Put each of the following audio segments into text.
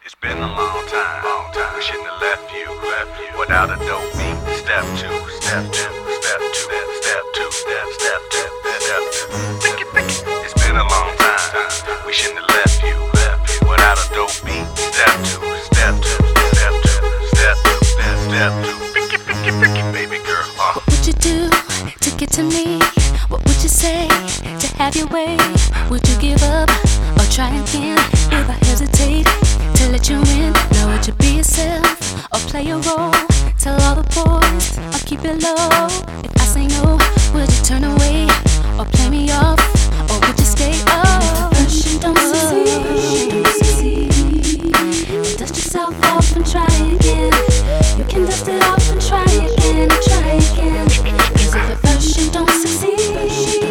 It's been a long time. We shouldn't have left you without a dope beat. Step two, step two, step two, step two, step two, step two. It's been a long time. We shouldn't have left you without a dope beat. Step two, step two, step two, step two, step two. Baby girl, What would you do to get to me? What would you say to have your way? Would you give up or try again? If I hesitate to let you in, now would you be yourself or play a role? Tell all the boys or keep it low. If I say no, would you turn away or play me off? Or would you stay up? First you don't succeed, dust yourself off and try again. You can dust it off and try again, try again. Cause if at first you don't succeed,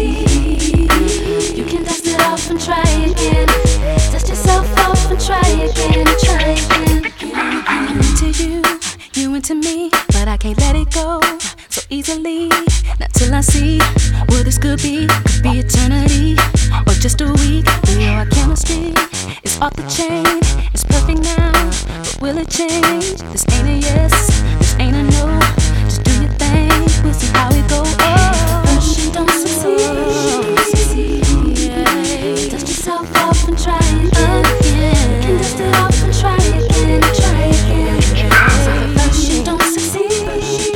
you can dust it off and try again. Dust yourself off and try again, try again. I'm into you, you into me, but I can't let it go so easily. Not till I see what this could be eternity or just a week. Our chemistry is off the chain, it's perfect now, but will it change? This ain't a yes, this ain't a no. Just do your thing, we'll see how it goes. First you don't succeed, dust yourself off and try again. You can dust it off and try again, try again. So first you don't succeed,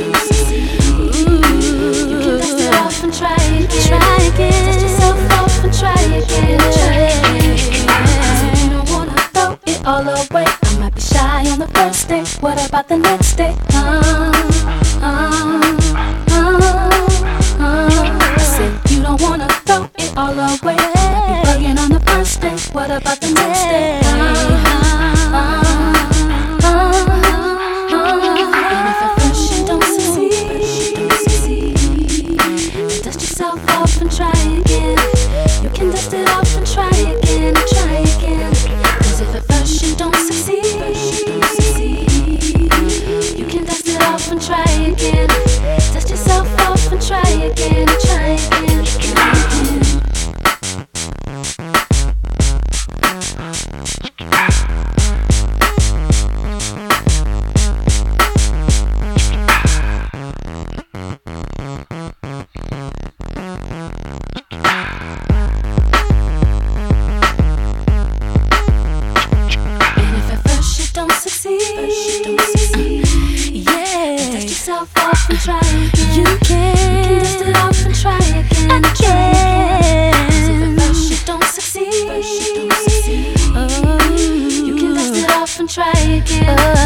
you can dust it off and try again, try again. Dust yourself off and try again, try again. So you don't wanna throw it all away. I might be shy on the first day, what about the next day? I said you don't wanna throw it all away. Be bugging on the first day, what about the next day? And if at first you don't succeed, dust yourself off and try again. You can dust it off and try again, try again. Cause if at first you don't succeed, you can dust it off and try again. Dust yourself off and try again, try again, try again. Off and try again. You can dust it off and try again, and try again. If at first you don't succeed, you can dust it off and try again.